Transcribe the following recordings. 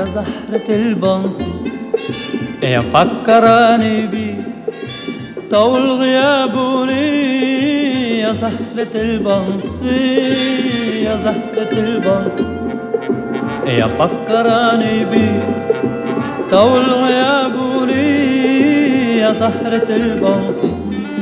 زهرة البنصي يا فكراني بيك طول غيابوني يا زهرة البنصي يا زهرة البنصي يا فكراني بيك طول غيابوني يا زهرة البنصي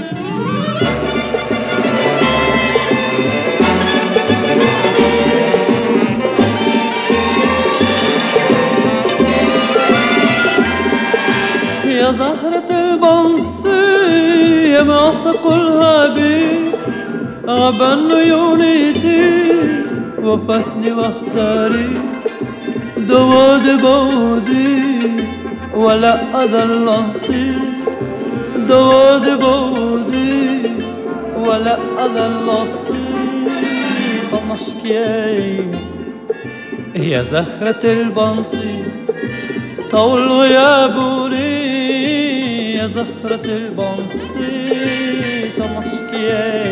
يا زهرة البنصي يا معصق الهابي غبن عيونيتي وفتني واختاري دواد بودي ولا أذل أصير دواد بودي ولا أذل أصير طنشكي يا زهرة البنصي طول غيابوني يا زهرة البنصي طنشكي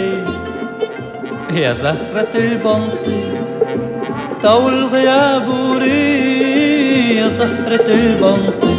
يا زهرة البنصي طول غيابوني يا زهرة البنصي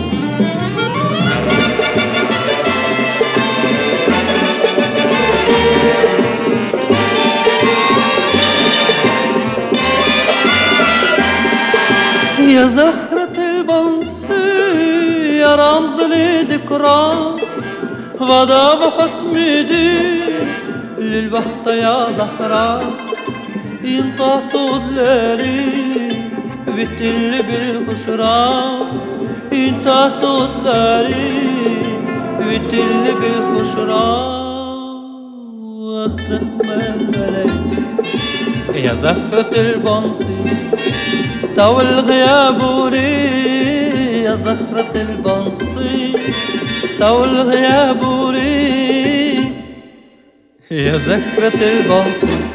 يا زهرة البنصي يا رمز لذكرى غدا بختمدي للبحط يا زهرة ينطاط ضلالي بتل بالخسرة ينطاط ضلالي بتل بالخسرة واخرق من ملاك يا زهرة البنصي طول غيابوني يا زهرة البنصي طول غيابوني يا زهرة البنصي